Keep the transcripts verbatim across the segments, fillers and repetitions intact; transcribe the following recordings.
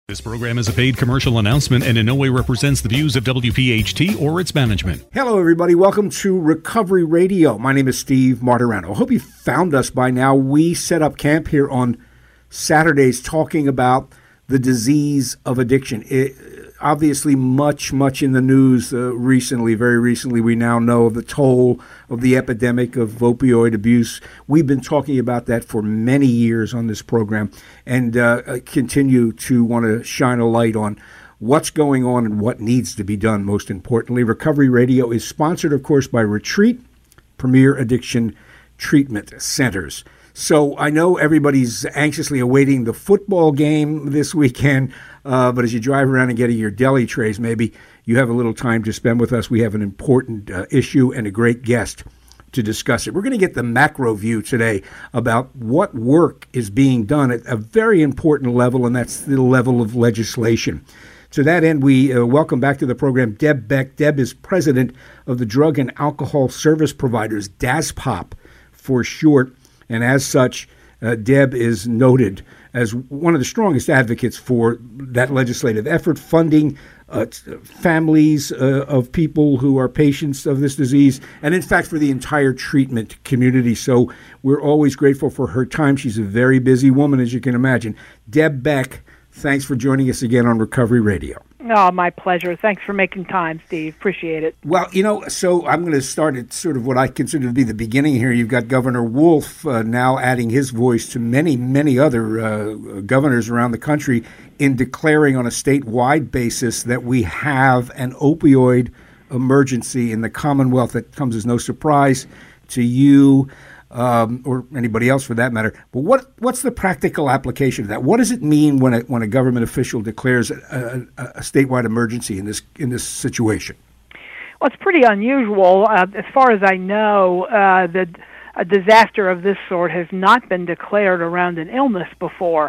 This program is a paid commercial announcement and in no way represents the views of W P H T or its management. Hello, everybody. Welcome to Recovery Radio. My name is Steve Martirano. I hope you found us by now. We set up camp here on Saturdays talking about the disease of addiction. It, obviously, much, much in the news uh, recently. Very recently, we now know of the toll of the epidemic of opioid abuse. We've been talking about that for many years on this program and uh, continue to want to shine a light on what's going on and what needs to be done, most importantly. Recovery Radio is sponsored, of course, by Retreat, Premier Addiction Treatment Centers. So I know everybody's anxiously awaiting the football game this weekend, uh, but as you drive around and get your deli trays, maybe you have a little time to spend with us. We have an important uh, issue and a great guest to discuss it. We're going to get the macro view today about what work is being done at a very important level, and that's the level of legislation. To that end, we uh, welcome back to the program Deb Beck. Deb is president of the Drug and Alcohol Service Providers, D A S P O P for short. And as such, uh, Deb is noted as one of the strongest advocates for that legislative effort, funding uh, families uh, of people who are patients of this disease, and in fact for the entire treatment community. So we're always grateful for her time. She's a very busy woman, as you can imagine. Deb Beck, thanks for joining us again on Recovery Radio. Oh, my pleasure. Thanks for making time, Steve. Appreciate it. Well, you know, so I'm going to start at sort of what I consider to be the beginning here. You've got Governor Wolf uh, now adding his voice to many, many other uh, governors around the country in declaring on a statewide basis that we have an opioid emergency in the Commonwealth. That comes as no surprise to you. Um, or anybody else for that matter. But what what's the practical application of that? What does it mean when a, when a government official declares a, a, a statewide emergency in this in this situation? Well, it's pretty unusual. Uh, as far as I know, uh, the, a disaster of this sort has not been declared around an illness before.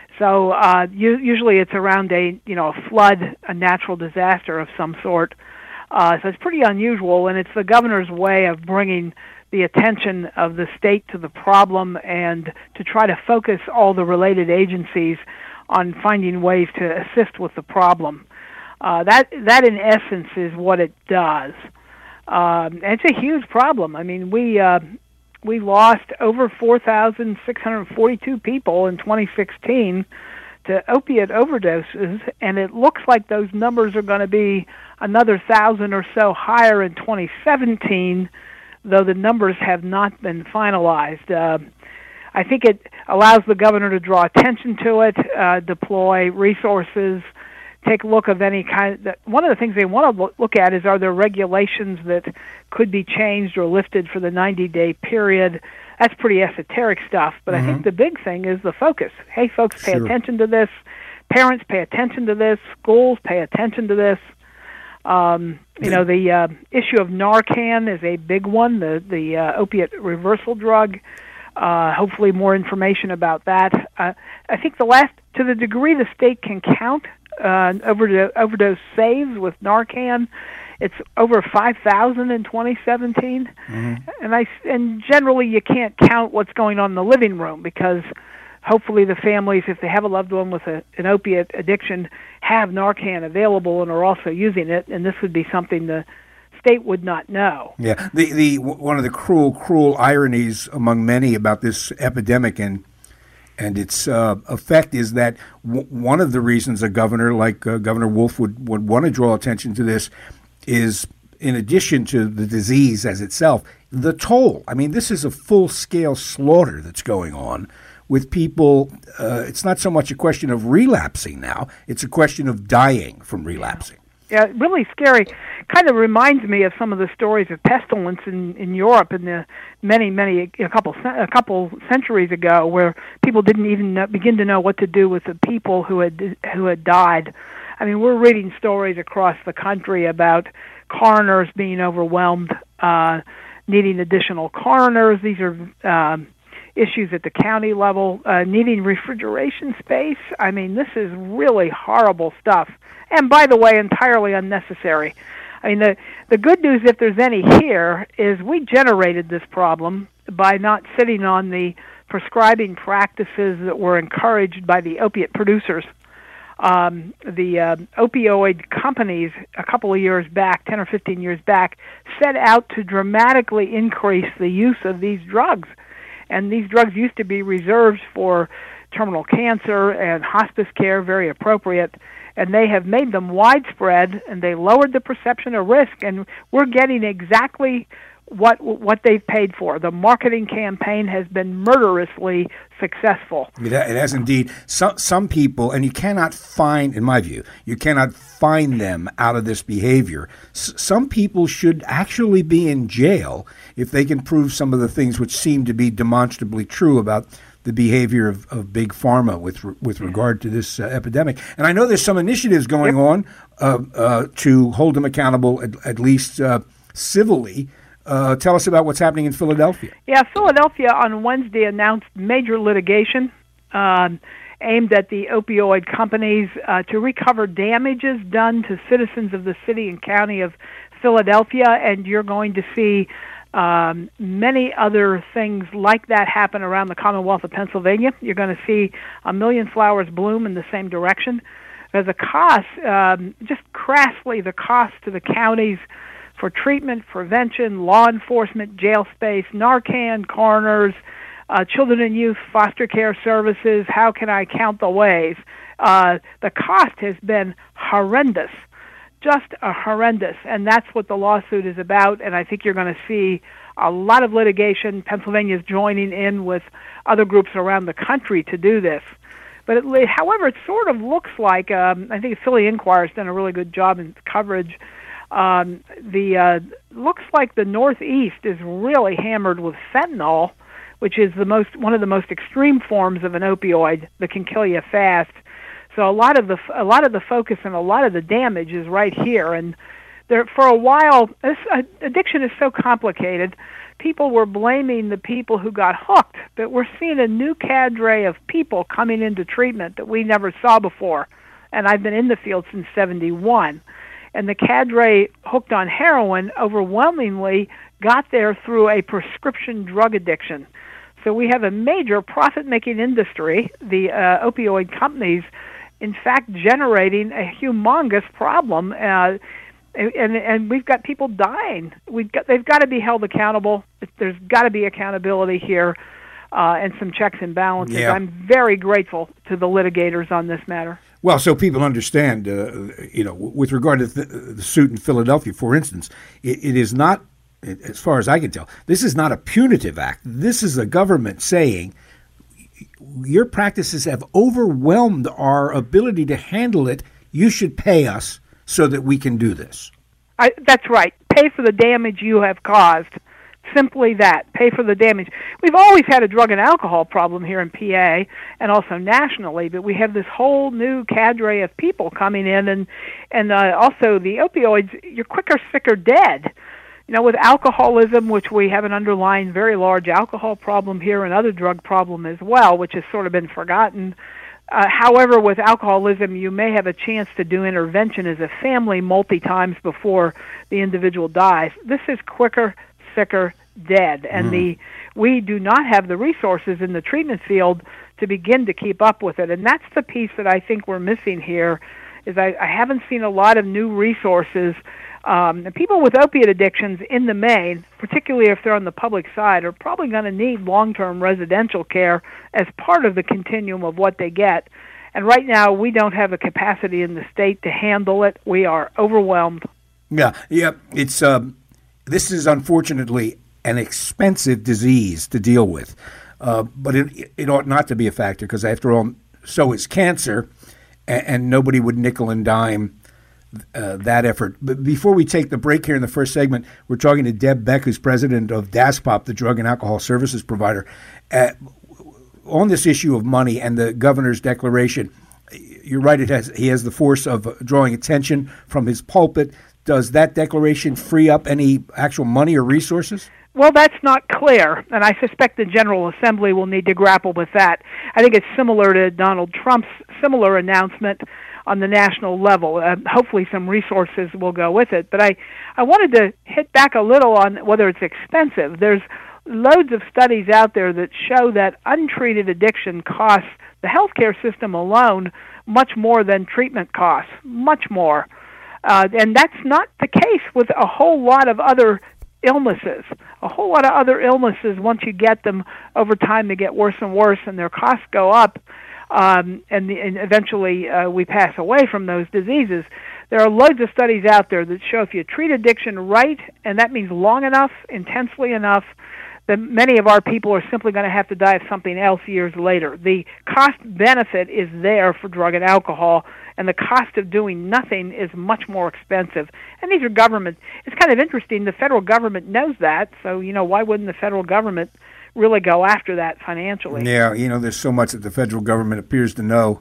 So uh, u- usually it's around a you know a flood, a natural disaster of some sort. Uh, so it's pretty unusual, and it's the governor's way of bringing the attention of the state to the problem and to try to focus all the related agencies on finding ways to assist with the problem. Uh, that, that in essence is what it does. Um, it's a huge problem. I mean, we uh, we lost over four thousand six hundred forty-two people in twenty sixteen to opiate overdoses, and it looks like those numbers are going to be another thousand or so higher in twenty seventeen, though the numbers have not been finalized. Uh, I think it allows the governor to draw attention to it, uh, deploy resources, take a look of any kind. Of, one of the things they want to look at is, are there regulations that could be changed or lifted for the ninety-day period? That's pretty esoteric stuff, but mm-hmm. I think the big thing is the focus. Hey, folks, pay sure. attention to this. Parents, pay attention to this. Schools, pay attention to this. Um, you know, the uh, issue of Narcan is a big one, the, the uh, opiate reversal drug. Uh, hopefully more information about that. Uh, I think the last, to the degree the state can count uh, overdose, overdose saves with Narcan, it's over five thousand in twenty seventeen. Mm-hmm. And I, and generally you can't count what's going on in the living room because hopefully the families, if they have a loved one with a, an opiate addiction, have Narcan available and are also using it, and this would be something the state would not know. Yeah, the the one of the cruel, cruel ironies among many about this epidemic and and its uh, effect is that w- one of the reasons a governor like uh, Governor Wolf would, would want to draw attention to this is, in addition to the disease as itself, the toll. I mean, this is a full-scale slaughter that's going on with people. Uh, it's not so much a question of relapsing now. It's a question of dying from relapsing. Yeah, really scary. Kind of reminds me of some of the stories of pestilence in, in Europe in the many, many, a couple a couple centuries ago, where people didn't even know, begin to know what to do with the people who had who had died. I mean, we're reading stories across the country about coroners being overwhelmed, uh, needing additional coroners. These are um, issues at the county level, uh, needing refrigeration space. I mean, this is really horrible stuff. And by the way, entirely unnecessary. I mean, the, the good news, if there's any here, is we generated this problem by not sitting on the prescribing practices that were encouraged by the opiate producers. Um, the uh, opioid companies a couple of years back, ten or fifteen years back, set out to dramatically increase the use of these drugs. And these drugs used to be reserved for terminal cancer and hospice care, very appropriate. And they have made them widespread, and they lowered the perception of risk. And we're getting exactly what what they've paid for. The marketing campaign has been murderously successful. It has indeed. Some some people, and you cannot find, in my view, you cannot find them out of this behavior. S- some people should actually be in jail if they can prove some of the things which seem to be demonstrably true about the behavior of, of big pharma with re- with regard to this uh, epidemic. And I know there's some initiatives going yep. on uh, uh, to hold them accountable, at, at least uh, civilly. Uh, tell us about what's happening in Philadelphia. Yeah, Philadelphia on Wednesday announced major litigation um, aimed at the opioid companies uh, to recover damages done to citizens of the city and county of Philadelphia, and you're going to see um, many other things like that happen around the Commonwealth of Pennsylvania. You're going to see a million flowers bloom in the same direction. There's a cost, um, just crassly, the cost to the counties for treatment, prevention, law enforcement, jail space, Narcan, coroners, uh, children and youth foster care services. How can I count the ways? Uh, the cost has been horrendous, just a horrendous, and that's what the lawsuit is about, and I think you're going to see a lot of litigation. Pennsylvania is joining in with other groups around the country to do this. But it, however, it sort of looks like, um, I think Philly Inquirer's done a really good job in coverage. Um, the uh, looks like the Northeast is really hammered with fentanyl, which is the most one of the most extreme forms of an opioid that can kill you fast. So a lot of the a lot of the focus and a lot of the damage is right here. And there, for a while, this uh, addiction is so complicated. People were blaming the people who got hooked, but we're seeing a new cadre of people coming into treatment that we never saw before. And I've been in the field since seventy-one. And the cadre hooked on heroin overwhelmingly got there through a prescription drug addiction. So we have a major profit-making industry, the uh, opioid companies, in fact, generating a humongous problem, uh, and and we've got people dying. We've got they've got to be held accountable. There's got to be accountability here, uh, and some checks and balances. Yeah. I'm very grateful to the litigators on this matter. Well, so people understand, uh, you know, with regard to the, the suit in Philadelphia, for instance, it, it is not, as far as I can tell, this is not a punitive act. This is the government saying your practices have overwhelmed our ability to handle it. You should pay us so that we can do this. I, that's right. Pay for the damage you have caused. Simply that. Pay for the damage. We've always had a drug and alcohol problem here in P A and also nationally, but we have this whole new cadre of people coming in, and and uh, also the opioids, you're quicker, sicker, dead. You know, with alcoholism, which we have an underlying very large alcohol problem here, and other drug problem as well, which has sort of been forgotten. Uh, however, with alcoholism, you may have a chance to do intervention as a family multi times before the individual dies. This is quicker, sicker, dead, and mm. the we do not have the resources in the treatment field to begin to keep up with it, and that's the piece that I think we're missing here. Is I, I haven't seen a lot of new resources. Um, and people with opiate addictions, in the main, particularly if they're on the public side, are probably going to need long-term residential care as part of the continuum of what they get. And right now, we don't have the capacity in the state to handle it. We are overwhelmed. Yeah, yeah. It's um, this is unfortunately an expensive disease to deal with, uh, but it it ought not to be a factor because, after all, so is cancer, and, and nobody would nickel and dime Uh, that effort. But before we take the break here in the first segment, we're talking to Deb Beck, who's president of DASPOP, the Drug and Alcohol Services Provider, uh, on this issue of money and the governor's declaration. You're right; it has he has the force of drawing attention from his pulpit. Does that declaration free up any actual money or resources? Well, that's not clear, and I suspect the General Assembly will need to grapple with that. I think it's similar to Donald Trump's similar announcement on the national level. Uh, hopefully some resources will go with it. But I, I wanted to hit back a little on whether it's expensive. There's loads of studies out there that show that untreated addiction costs the healthcare system alone much more than treatment costs, much more. Uh, and that's not the case with a whole lot of other illnesses. A whole lot of other illnesses, once you get them, over time they get worse and worse and their costs go up, um, and, the, and eventually uh, we pass away from those diseases. There are loads of studies out there that show if you treat addiction right, and that means long enough, intensely enough, that many of our people are simply going to have to die of something else years later. The cost-benefit is there for drug and alcohol, and the cost of doing nothing is much more expensive. And these are government. It's kind of interesting. The federal government knows that, so, you know, why wouldn't the federal government really go after that financially? Yeah, you know, there's so much that the federal government appears to know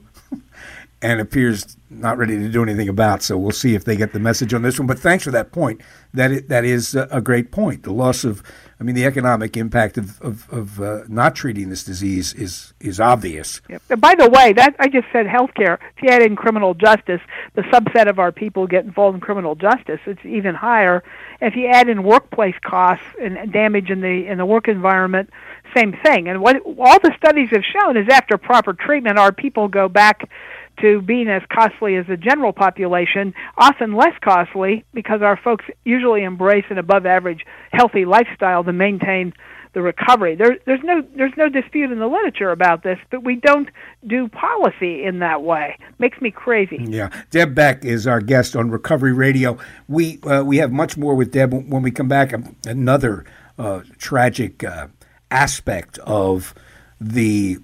and appears not ready to do anything about. So we'll see if they get the message on this one. But thanks for that point. That is, that is a great point. The loss of, I mean, the economic impact of of, of uh, not treating this disease is is obvious. Yep. By the way, that I just said healthcare. If you add in criminal justice, the subset of our people get involved in criminal justice, it's even higher. If you add in workplace costs and damage in the in the work environment, same thing. And what all the studies have shown is after proper treatment, our people go back to being as costly as the general population, often less costly because our folks usually embrace an above-average healthy lifestyle to maintain the recovery. There, there's no there's no dispute in the literature about this, but we don't do policy in that way. Makes me crazy. Yeah. Deb Beck is our guest on Recovery Radio. We uh, we have much more with Deb when we come back. Another uh, tragic uh, aspect of the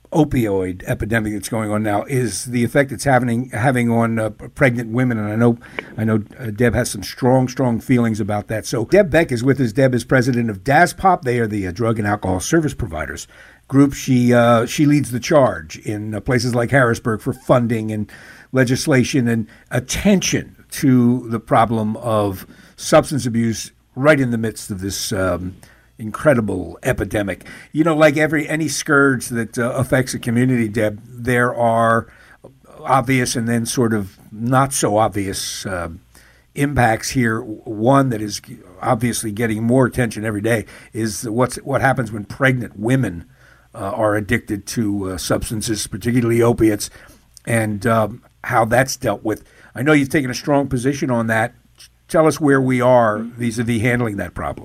opioid epidemic that's going on now is the effect it's having having on uh, pregnant women, and I know I know uh, Deb has some strong, strong feelings about that. So Deb Beck is with us. Deb is president of DASPOP. They are the uh, Drug and Alcohol Service Providers group. She uh, she leads the charge in uh, places like Harrisburg for funding and legislation and attention to the problem of substance abuse right in the midst of this Um, incredible epidemic. You know, like every any scourge that uh, affects a community, Deb, there are obvious and then sort of not so obvious uh, impacts here. One that is obviously getting more attention every day is what's what happens when pregnant women uh, are addicted to uh, substances, particularly opiates, and um, how that's dealt with. I know you've taken a strong position on that. Tell us where we are vis-a-vis handling that problem.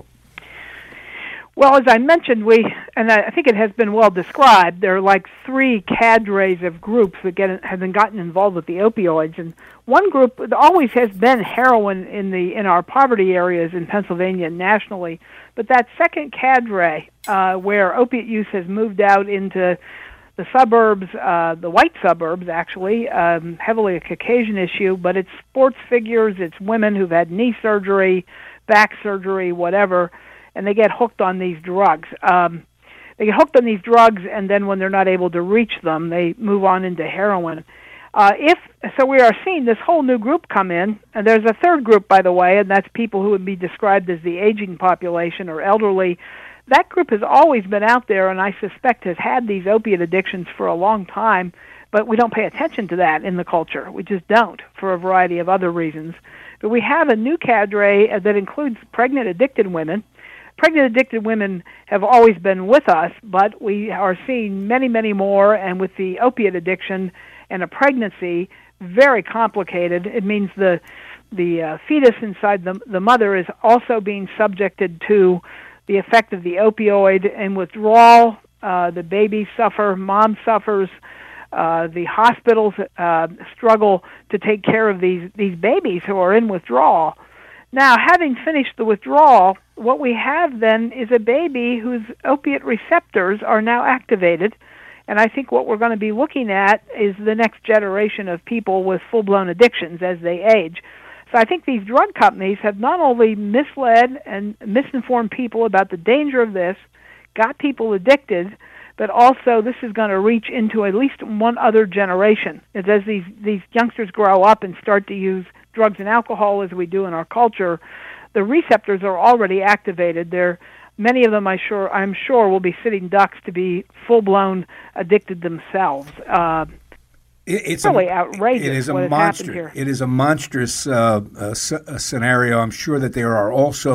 Well, as I mentioned, we, and I think it has been well described, there are like three cadres of groups that get have been gotten involved with the opioids, and one group always has been heroin in the in our poverty areas in Pennsylvania and nationally, but that second cadre, uh, where opiate use has moved out into the suburbs, uh, the white suburbs actually, um, heavily a Caucasian issue, but it's sports figures, it's women who've had knee surgery, back surgery, whatever, and they get hooked on these drugs. Um, they get hooked on these drugs, and then when they're not able to reach them, they move on into heroin. Uh, if so, we are seeing this whole new group come in, and there's a third group, by the way, and that's people who would be described as the aging population or elderly. That group has always been out there, and I suspect has had these opiate addictions for a long time, but we don't pay attention to that in the culture. We just don't, for a variety of other reasons. But we have a new cadre that includes pregnant addicted women. Pregnant addicted women have always been with us, but we are seeing many, many more, and with the opiate addiction and a pregnancy, very complicated. It means the the uh, fetus inside the, the mother is also being subjected to the effect of the opioid and withdrawal. Uh, the babies suffer, mom suffers, uh, the hospitals uh, struggle to take care of these, these babies who are in withdrawal. Now, having finished the withdrawal, what we have then is a baby whose opiate receptors are now activated, and I think what we're going to be looking at is the next generation of people with full-blown addictions as they age. So I think these drug companies have not only misled and misinformed people about the danger of this, got people addicted, but also this is going to reach into at least one other generation. As these, these youngsters grow up and start to use drugs and alcohol as we do in our culture, the receptors are already activated. They're, many of them, I sure, I'm sure, will be sitting ducks to be full-blown addicted themselves. Uh, it, it's really a, outrageous. It is a what monster. Here. It is a monstrous uh, uh, scenario. I'm sure that there are also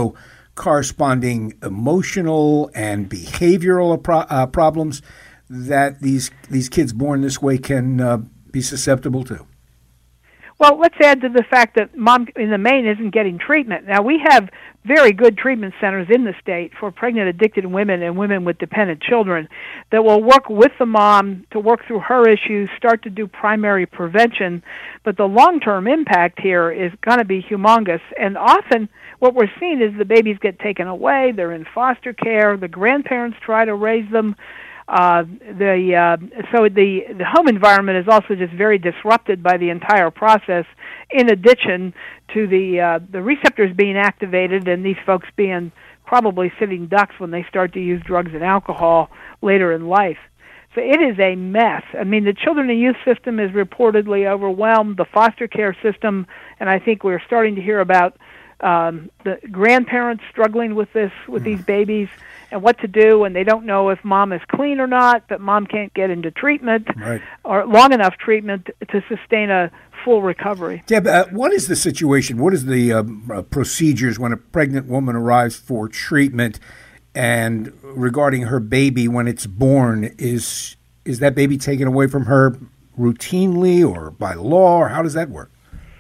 corresponding emotional and behavioral pro- uh, problems that these these kids born this way can uh, be susceptible to? Well, let's add to the fact that mom in the main isn't getting treatment. Now, we have very good treatment centers in the state for pregnant addicted women and women with dependent children that will work with the mom to work through her issues, start to do primary prevention. But the long-term impact here is going to be humongous. And often what we're seeing is the babies get taken away, they're in foster care, the grandparents try to raise them. Uh, the uh, so the the home environment is also just very disrupted by the entire process. In addition to the uh, the receptors being activated and these folks being probably sitting ducks when they start to use drugs and alcohol later in life. So it is a mess. I mean, the children and youth system is reportedly overwhelmed. The foster care system, and I think we're starting to hear about um, the grandparents struggling with this with these babies. And what to do, and they don't know if mom is clean or not, but mom can't get into treatment right. or long enough treatment to sustain a full recovery. Deb, uh, what is the situation? What is the um, uh, procedures when a pregnant woman arrives for treatment, and regarding her baby when it's born, is is that baby taken away from her routinely or by law, or how does that work?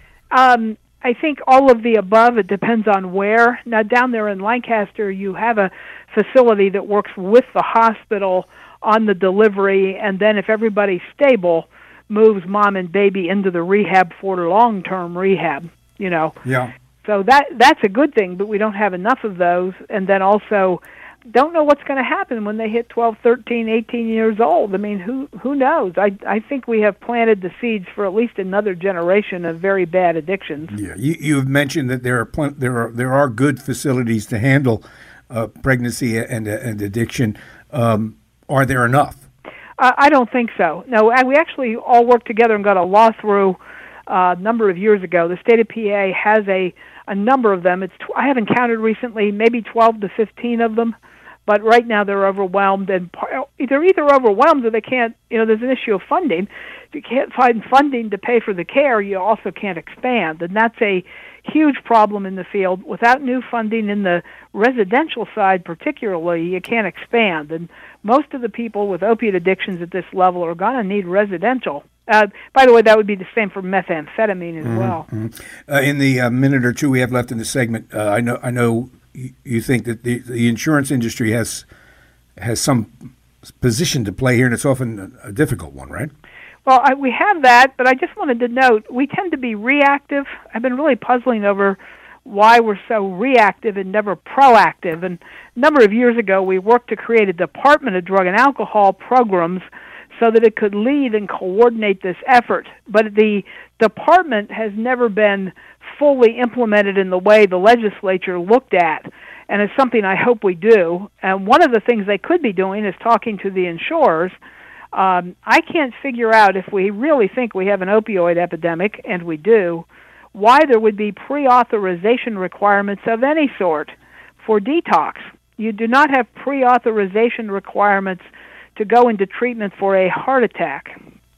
Um, I think all of the above. It depends on where. Now, down there in Lancaster, you have a facility that works with the hospital on the delivery, and then if everybody's stable, moves mom and baby into the rehab for long-term rehab, you know. Yeah. So that that's a good thing, but we don't have enough of those, and then also don't know what's going to happen when they hit twelve, thirteen, eighteen years old. I mean, who who knows? I I think we have planted the seeds for at least another generation of very bad addictions. Yeah, you you've mentioned that there are pl- there are there are good facilities to handle uh, pregnancy and and addiction. Um, are there enough? Uh, I don't think so. No, we actually all worked together and got a law through uh, a number of years ago. The state of P A has a a number of them. It's tw- I haven't counted recently, maybe twelve to fifteen of them. But right now they're overwhelmed, and they're either overwhelmed or they can't, you know, there's an issue of funding. If you can't find funding to pay for the care, you also can't expand. And that's a huge problem in the field. Without new funding in the residential side particularly, you can't expand. And most of the people with opiate addictions at this level are going to need residential. Uh, by the way, that would be the same for methamphetamine as mm-hmm. well. Mm-hmm. Uh, in the uh, minute or two we have left in the segment, uh, I know I know you think that the, the insurance industry has has some position to play here, and it's often a, a difficult one, right? Well, I, we have that, but I just wanted to note we tend to be reactive. I've been really puzzling over why we're so reactive and never proactive. And a number of years ago, we worked to create a Department of Drug and Alcohol programs so that it could lead and coordinate this effort. But the department has never been fully implemented in the way the legislature looked at, and it's something I hope we do. And one of the things they could be doing is talking to the insurers. Um, I can't figure out, if we really think we have an opioid epidemic, and we do, why there would be pre-authorization requirements of any sort for detox. You do not have pre-authorization requirements to go into treatment for a heart attack.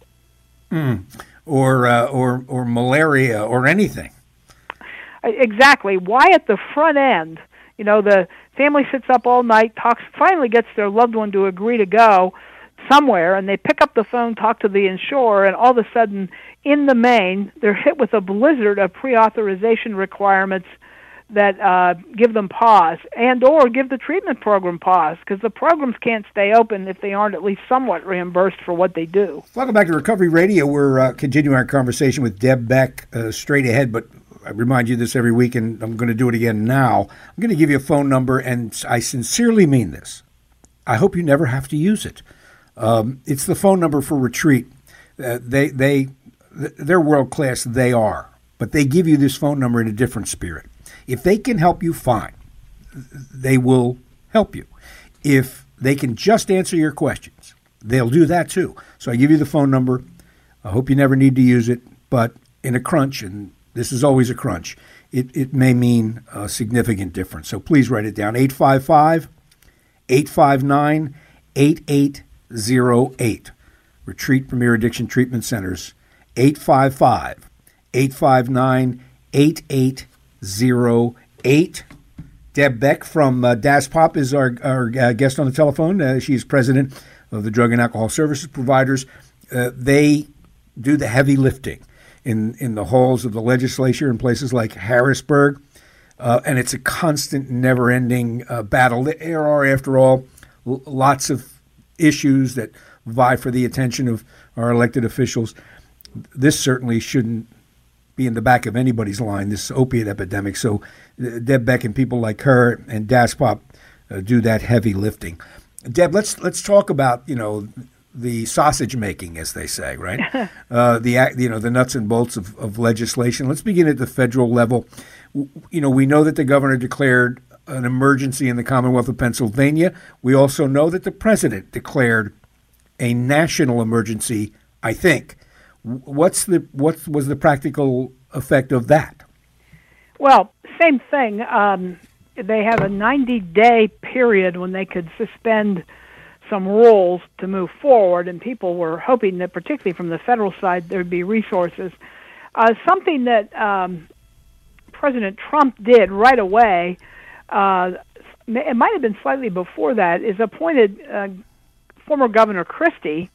Mm. Or, uh, or, or malaria or anything. Exactly. Why at the front end, you know, the family sits up all night, talks, finally gets their loved one to agree to go somewhere, and they pick up the phone, talk to the insurer, and all of a sudden, in the main, they're hit with a blizzard of pre-authorization requirements that uh, give them pause, and or give the treatment program pause, because the programs can't stay open if they aren't at least somewhat reimbursed for what they do. Welcome back to Recovery Radio. We're uh, continuing our conversation with Deb Beck uh, straight ahead, but I remind you this every week, and I'm going to do it again now. I'm going to give you a phone number, and I sincerely mean this. I hope you never have to use it. Um, it's the phone number for Retreat. Uh, they, they, they're world class. They are, but they give you this phone number in a different spirit. If they can help you, fine. They will help you. If they can just answer your questions, they'll do that too. So I give you the phone number. I hope you never need to use it, but in a crunch, and this is always a crunch, it, it may mean a significant difference. So please write it down, eight five five, eight five nine, eight eight zero eight. Retreat Premier Addiction Treatment Centers, eight five five, eight five nine, eight eight zero eight. Deb Beck from uh, DASPOP is our, our uh, guest on the telephone. Uh, she's president of the Drug and Alcohol Services Providers. Uh, they do the heavy lifting in, in the halls of the legislature in places like Harrisburg, uh, and it's a constant, never-ending uh, battle. There are, after all, l- lots of issues that vie for the attention of our elected officials. This certainly shouldn't be in the back of anybody's line, this opiate epidemic. So uh, Deb Beck and people like her and DASPOP uh, do that heavy lifting. Deb, let's let's talk about, you know, the sausage making, as they say, right? uh, the you know the nuts and bolts of, of legislation. Let's begin at the federal level. You know, we know that the governor declared an emergency in the Commonwealth of Pennsylvania. We also know that the president declared a national emergency, I think. What's the what was the practical effect of that? Well, same thing. Um, they have a ninety-day period when they could suspend some rules to move forward, and people were hoping that, particularly from the federal side, there'd be resources. Uh, something that um, President Trump did right away, uh, it might have been slightly before that, is appointed uh, former Governor Christie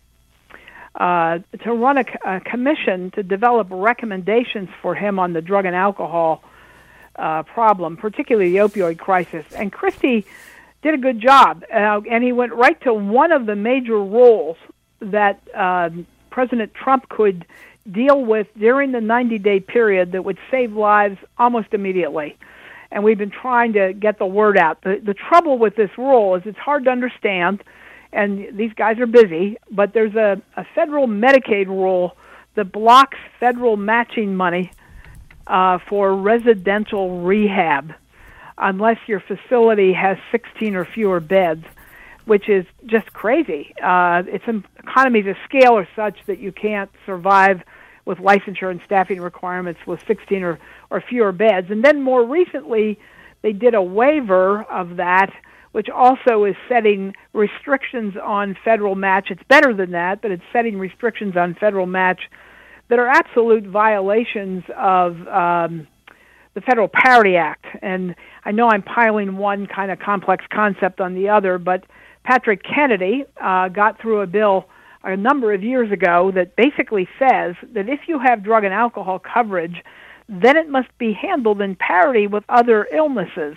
Uh, to run a, a commission to develop recommendations for him on the drug and alcohol uh, problem, particularly the opioid crisis. And Christie did a good job, uh, and he went right to one of the major roles that uh, President Trump could deal with during the ninety-day period that would save lives almost immediately. And we've been trying to get the word out. The, the trouble with this rule is it's hard to understand, and these guys are busy, but there's a, a federal Medicaid rule that blocks federal matching money uh, for residential rehab unless your facility has sixteen or fewer beds, which is just crazy. Uh, it's an economies of scale are such that you can't survive with licensure and staffing requirements with sixteen or, or fewer beds. And then more recently, they did a waiver of that, which also is setting restrictions on federal match. It's better than that, but it's setting restrictions on federal match that are absolute violations of um, the Federal Parity Act. And I know I'm piling one kind of complex concept on the other, but Patrick Kennedy uh, got through a bill a number of years ago that basically says that if you have drug and alcohol coverage, then it must be handled in parity with other illnesses.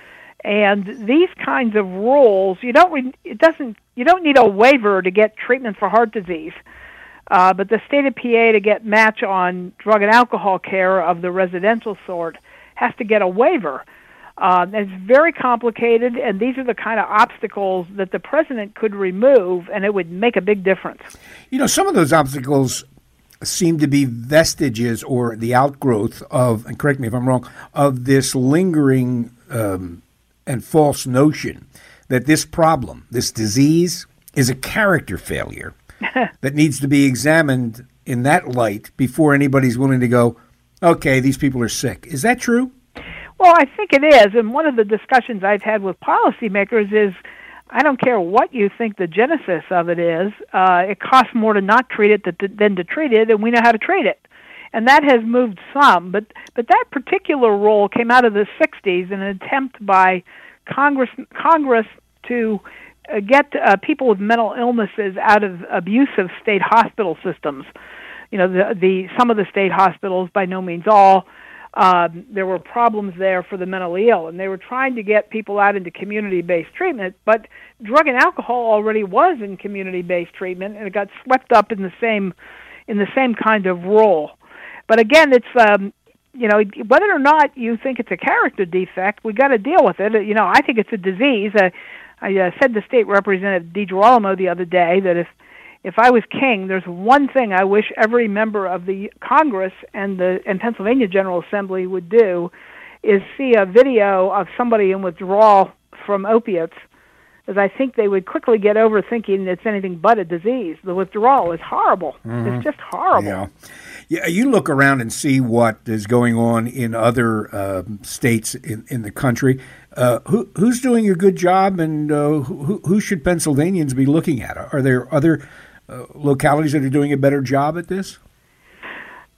And these kinds of rules, you don't re- it doesn't you don't need a waiver to get treatment for heart disease, uh, but the state of P A to get match on drug and alcohol care of the residential sort has to get a waiver. Uh, it's very complicated, and these are the kind of obstacles that the president could remove, and it would make a big difference. You know, some of those obstacles seem to be vestiges or the outgrowth of, and correct me if I'm wrong, of this lingering um, and false notion that this problem, this disease, is a character failure that needs to be examined in that light before anybody's willing to go, okay, these people are sick. Is that true? Well, I think it is, and one of the discussions I've had with policymakers is, I don't care what you think the genesis of it is, uh, it costs more to not treat it than to treat it, and we know how to treat it. And that has moved some, but, but that particular role came out of the sixties in an attempt by Congress Congress to uh, get uh, people with mental illnesses out of abusive state hospital systems. You know, the, the some of the state hospitals, by no means all, Uh, there were problems there for the mentally ill, and they were trying to get people out into community-based treatment, but drug and alcohol already was in community-based treatment, and it got swept up in the same in the same kind of role. But again, it's um, you know, whether or not you think it's a character defect, we got to deal with it. You know, I think it's a disease. Uh, I uh, said to State Representative DiGirolamo the other day that if If I was king, there's one thing I wish every member of the Congress and the and Pennsylvania General Assembly would do is see a video of somebody in withdrawal from opiates, as I think they would quickly get over thinking it's anything but a disease. The withdrawal is horrible. Mm-hmm. It's just horrible. Yeah. Yeah, you look around and see what is going on in other uh, states in, in the country. Uh, who, who's doing a good job, and uh, who, who should Pennsylvanians be looking at? Are there other Uh, localities that are doing a better job at this?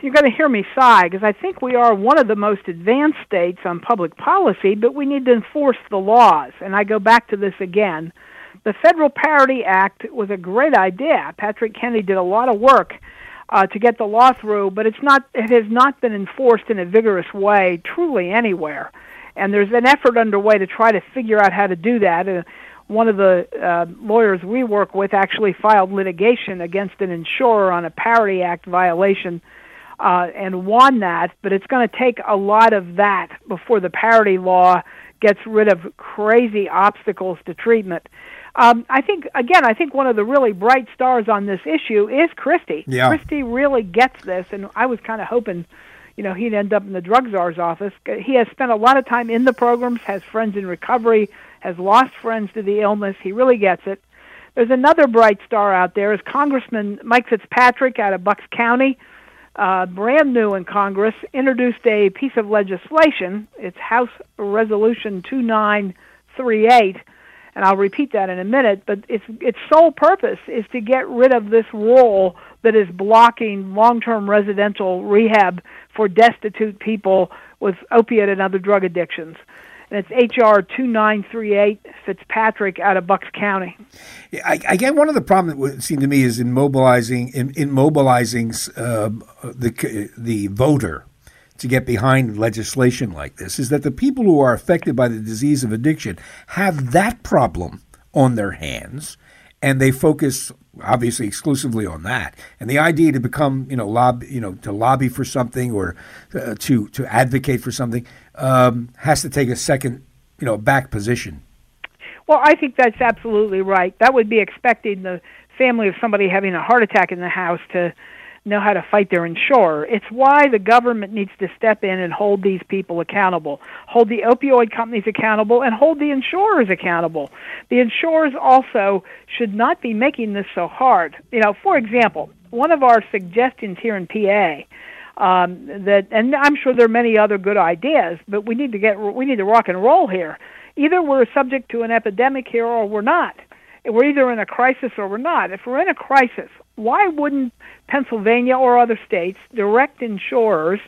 you're going to hear me sigh, because I think we are one of the most advanced states on public policy, but we need to enforce the laws. And I go back to this again. The Federal Parity Act was a great idea. Patrick Kennedy did a lot of work uh, to get the law through, but it's not. It has not been enforced in a vigorous way, truly anywhere. And there's an effort underway to try to figure out how to do that. Uh, one of the uh, lawyers we work with actually filed litigation against an insurer on a Parity Act violation uh, and won that, but it's going to take a lot of that before the parity law gets rid of crazy obstacles to treatment. Um, I think, again, I think one of the really bright stars on this issue is Christie. Yeah. Christie really gets this, and I was kind of hoping, you know, he'd end up in the drug czar's office. He has spent a lot of time in the programs, has friends in recovery, has lost friends to the illness. He really gets it. There's another bright star out there is Congressman Mike Fitzpatrick out of Bucks County, uh, brand new in Congress, introduced a piece of legislation. It's House Resolution two nine three eight, and I'll repeat that in a minute, but its its sole purpose is to get rid of this rule that is blocking long-term residential rehab for destitute people with opiate and other drug addictions. And it's H R two nine three eight, Fitzpatrick out of Bucks County. I, I get one of the problems that would seem to me is in mobilizing, in, in mobilizing uh, the the voter to get behind legislation like this is that the people who are affected by the disease of addiction have that problem on their hands, and they focus obviously exclusively on that. And the idea to become, you know, lobby, you know, to lobby for something or uh, to to advocate for something um, has to take a second, you know, back position. Well, I think that's absolutely right. That would be expecting the family of somebody having a heart attack in the house to know how to fight their insurer. It's why the government needs to step in and hold these people accountable, hold the opioid companies accountable, and hold the insurers accountable. The insurers also should not be making this so hard. You know, for example, one of our suggestions here in P A, um, that, and I'm sure there are many other good ideas, but we need to get, we need to rock and roll here. Either we're subject to an epidemic here or we're not. We're either in a crisis or we're not. If we're in a crisis, why wouldn't Pennsylvania or other states direct insurers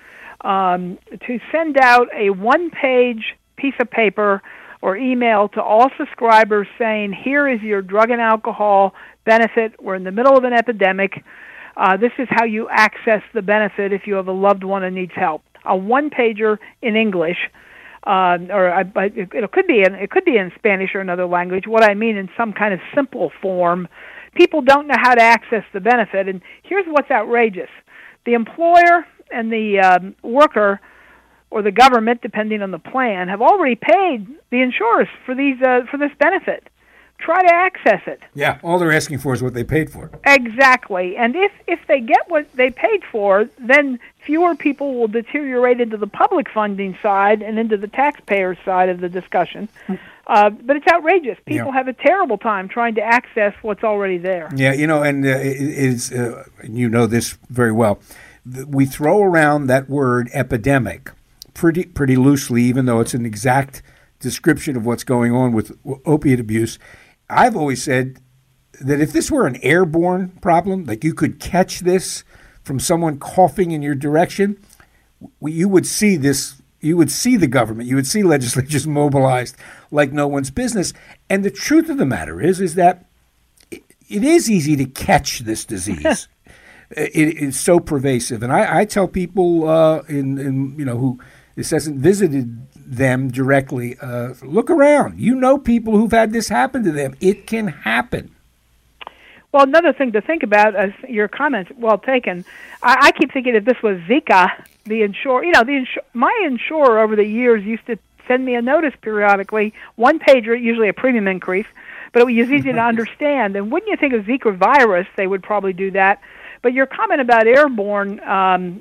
um, to send out a one-page piece of paper or email to all subscribers saying, here is your drug and alcohol benefit. We're in the middle of an epidemic. Uh, this is how you access the benefit if you have a loved one who needs help. A one-pager in English. Uh, or I, it, it could be in, it could be in Spanish or another language. What I mean in some kind of simple form. People don't know how to access the benefit, and here's what's outrageous: the employer and the um, worker, or the government, depending on the plan, have already paid the insurers for these uh, for this benefit. Try to access it. Yeah, all they're asking for is what they paid for. Exactly. And if, if they get what they paid for, then fewer people will deteriorate into the public funding side and into the taxpayer side of the discussion. Uh, but it's outrageous. People yeah. have a terrible time trying to access what's already there. Yeah, you know, and uh, it is, uh, you know this very well. We throw around that word epidemic pretty pretty loosely, even though it's an exact description of what's going on with opiate abuse. I've always said that if this were an airborne problem, like you could catch this from someone coughing in your direction, you would see this, you would see the government, you would see legislatures mobilized like no one's business. And the truth of the matter is, is that it, it is easy to catch this disease. it is so pervasive. And I, I tell people uh, in, in, you know, who this hasn't visited them directly, uh, look around. You know people who've had this happen to them. It can happen. Well, another thing to think about, as your comments well taken, I, I keep thinking if this was Zika, the insurer, you know, the insur- my insurer over the years used to send me a notice periodically, one pager, usually a premium increase, but it was easy to understand. And wouldn't you think of Zika virus, they would probably do that. But your comment about airborne, um,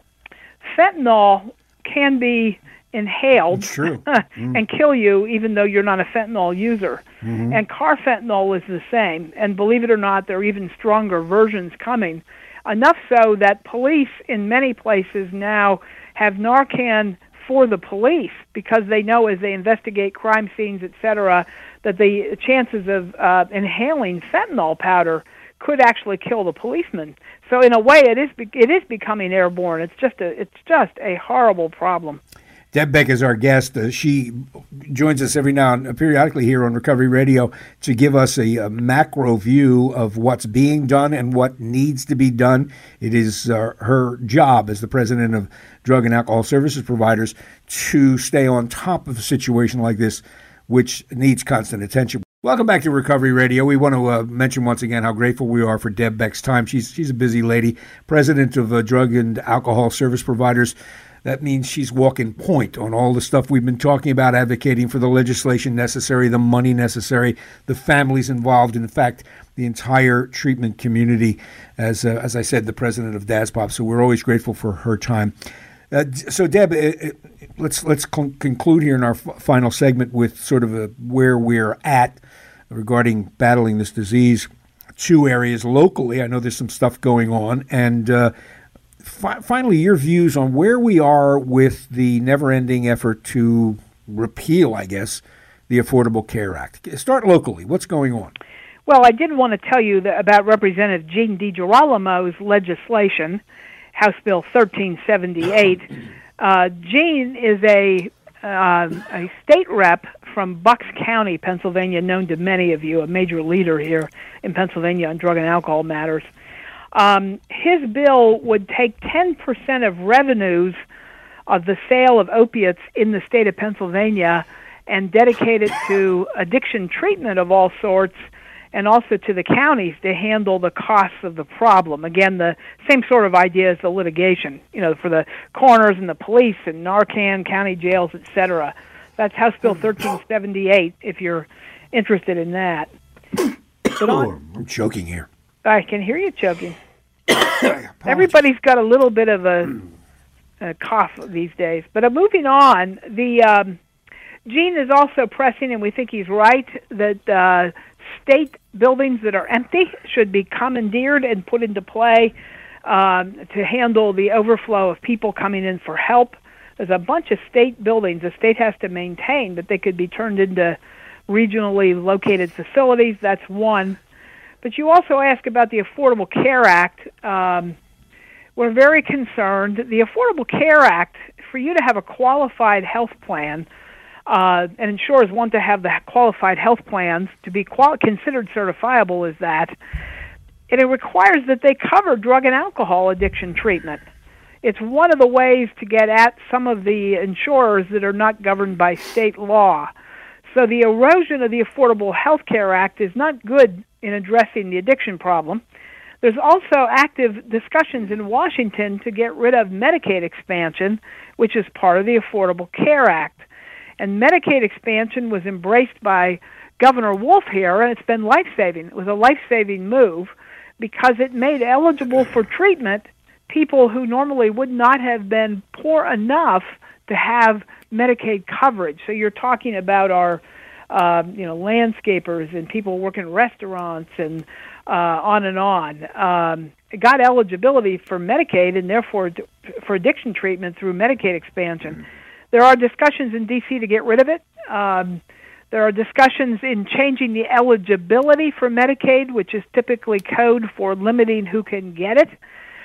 fentanyl can be inhaled mm. and kill you even though you're not a fentanyl user. Mm-hmm. And carfentanil is the same. And believe it or not, there are even stronger versions coming. Enough so that police in many places now have Narcan for the police because they know as they investigate crime scenes, et cetera, that the chances of uh, inhaling fentanyl powder could actually kill the policeman. So in a way, it is it is becoming airborne. It's just a it's just a horrible problem. Deb Beck is our guest. Uh, she joins us every now and periodically here on Recovery Radio to give us a, a macro view of what's being done and what needs to be done. It is uh, her job as the president of Drug and Alcohol Services Providers to stay on top of a situation like this, which needs constant attention. Welcome back to Recovery Radio. We want to uh, mention once again how grateful we are for Deb Beck's time. She's she's a busy lady, president of uh, Drug and Alcohol Service Providers. That means she's walking point on all the stuff we've been talking about, advocating for the legislation necessary, the money necessary, the families involved, in fact, the entire treatment community, as uh, as I said, the president of D A S P O P. So we're always grateful for her time. Uh, so, Deb, uh, let's let's con- conclude here in our f- final segment with sort of a, where we're at regarding battling this disease. Two areas locally. I know there's some stuff going on, and uh, Fi- finally, your views on where we are with the never-ending effort to repeal, I guess, the Affordable Care Act. Start locally. What's going on? Well, I did want to tell you that about Representative Gene DiGirolamo's legislation, House Bill thirteen seventy-eight. uh, Gene is a uh, a state rep from Bucks County, Pennsylvania, known to many of you, a major leader here in Pennsylvania on drug and alcohol matters. Um, his bill would take ten percent of revenues of the sale of opiates in the state of Pennsylvania and dedicate it to addiction treatment of all sorts, and also to the counties to handle the costs of the problem. Again, the same sort of idea as the litigation, you know, for the coroners and the police and Narcan, county jails, et cetera. That's House Bill thirteen seventy-eight, if you're interested in that. But on, I'm choking here. I can hear you choking. Everybody's got a little bit of a, a cough these days. But uh, moving on, the um, Gene is also pressing, and we think he's right, that uh, state buildings that are empty should be commandeered and put into play um, to handle the overflow of people coming in for help. There's a bunch of state buildings the state has to maintain, but they could be turned into regionally located facilities. That's one. But you also ask about the Affordable Care Act. Um, we're very concerned. The Affordable Care Act, for you to have a qualified health plan, uh, and insurers want to have the qualified health plans to be quali- considered certifiable as that, and it requires that they cover drug and alcohol addiction treatment. It's one of the ways to get at some of the insurers that are not governed by state law. So the erosion of the Affordable Health Care Act is not good in addressing the addiction problem. There's also active discussions in Washington to get rid of Medicaid expansion, which is part of the Affordable Care Act. And Medicaid expansion was embraced by Governor Wolf here, and it's been life-saving. It was a life-saving move because it made eligible for treatment people who normally would not have been poor enough to have Medicaid coverage. So you're talking about our, um, you know, landscapers and people working in restaurants and uh, on and on. Um, got eligibility for Medicaid and therefore for addiction treatment through Medicaid expansion. There are discussions in D C to get rid of it. Um, there are discussions in changing the eligibility for Medicaid, which is typically code for limiting who can get it.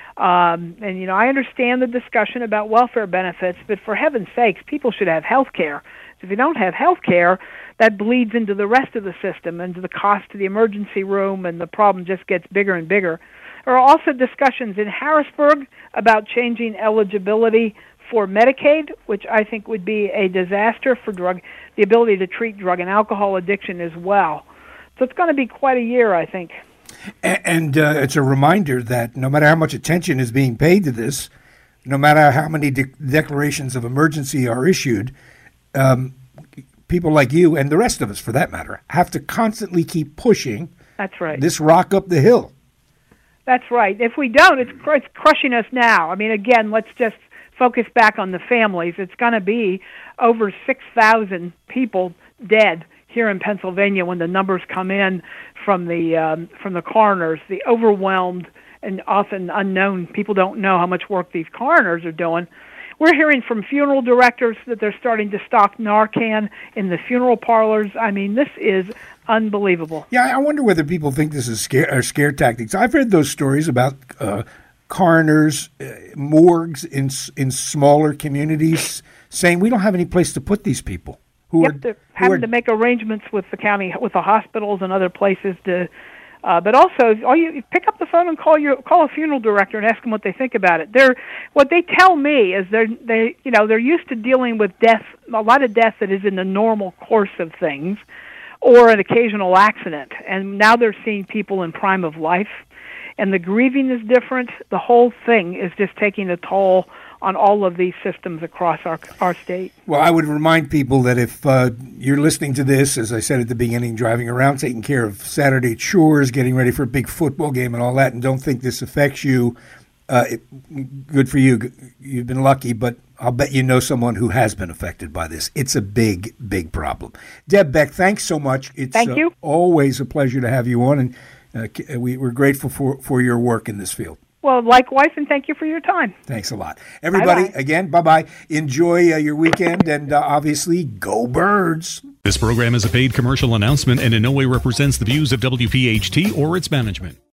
Um, and, you know, I understand the discussion about welfare benefits, but for heaven's sakes, people should have health care. If you don't have health care, that bleeds into the rest of the system, into the cost to the emergency room, and the problem just gets bigger and bigger. There are also discussions in Harrisburg about changing eligibility for Medicaid, which I think would be a disaster for drug, the ability to treat drug and alcohol addiction as well. So it's going to be quite a year, I think. And uh, it's a reminder that no matter how much attention is being paid to this, no matter how many de- declarations of emergency are issued, um, people like you and the rest of us, for that matter, have to constantly keep pushing That's right. this rock up the hill. That's right. If we don't, it's, cr- it's crushing us now. I mean, again, let's just focus back on the families. It's going to be over six thousand people dead here in Pennsylvania when the numbers come in from the um, from the coroners. The overwhelmed and often unknown, people don't know how much work these coroners are doing. we're hearing from funeral directors that they're starting to stock Narcan in the funeral parlors. I mean, this is unbelievable. Yeah, I wonder whether people think this is scare, or scare tactics. I've heard those stories about uh, coroners, uh, morgues in in smaller communities saying we don't have any place to put these people. Who yep, are they're who having are, to make arrangements with the county, with the hospitals and other places to. Uh, but also, all you pick up the phone and call your call a funeral director and ask them what they think about it. They're what they tell me is they're they you know they're used to dealing with death, a lot of death that is in the normal course of things, or an occasional accident, and now they're seeing people in prime of life, and the grieving is different. The whole thing is just taking a toll on all of these systems across our our state. Well, I would remind people that if uh, you're listening to this, as I said at the beginning, driving around, taking care of Saturday chores, getting ready for a big football game and all that, and don't think this affects you, uh, it, good for you. You've been lucky, but I'll bet you know someone who has been affected by this. It's a big, big problem. Deb Beck, thanks so much. It's Thank you. Uh, always a pleasure to have you on, and uh, we, we're grateful for, for your work in this field. Well, likewise, and thank you for your time. Thanks a lot. Everybody, Bye-bye. Again, bye-bye. Enjoy uh, your weekend, and uh, obviously, go Birds. This program is a paid commercial announcement and in no way represents the views of W P H T or its management.